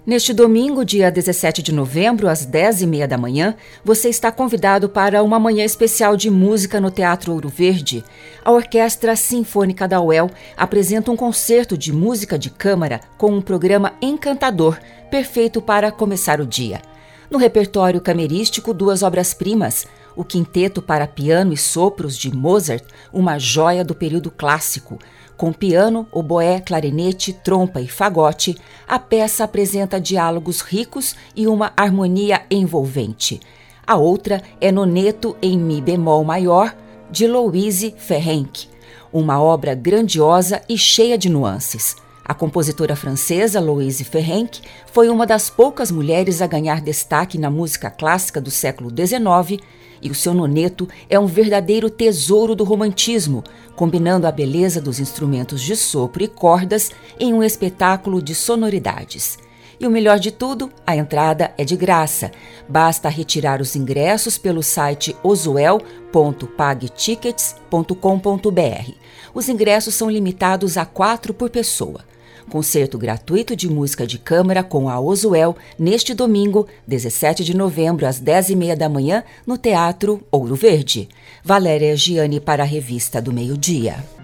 Neste domingo, dia 17 de novembro, às 10h30 da manhã, você está convidado para uma manhã especial de música no Teatro Ouro Verde. A Orquestra Sinfônica da UEL apresenta um concerto de música de câmara com um programa encantador, perfeito para começar o dia. No repertório camerístico, 2 obras-primas, o Quinteto para Piano e Sopros de Mozart, uma joia do período clássico. Com piano, oboé, clarinete, trompa e fagote, a peça apresenta diálogos ricos e uma harmonia envolvente. A outra é Noneto em Mi bemol maior, de Louise Ferrenc, uma obra grandiosa e cheia de nuances. A compositora francesa Louise Ferrenc foi uma das poucas mulheres a ganhar destaque na música clássica do século XIX, e o seu noneto é um verdadeiro tesouro do romantismo, combinando a beleza dos instrumentos de sopro e cordas em um espetáculo de sonoridades. E o melhor de tudo, a entrada é de graça. Basta retirar os ingressos pelo site ozuel.pagtickets.com.br. Os ingressos são limitados a 4 por pessoa. Concerto gratuito de música de câmara com a Ozuel neste domingo, 17 de novembro, às 10h30 da manhã, no Teatro Ouro Verde. Valéria Giani para a Revista do Meio-Dia.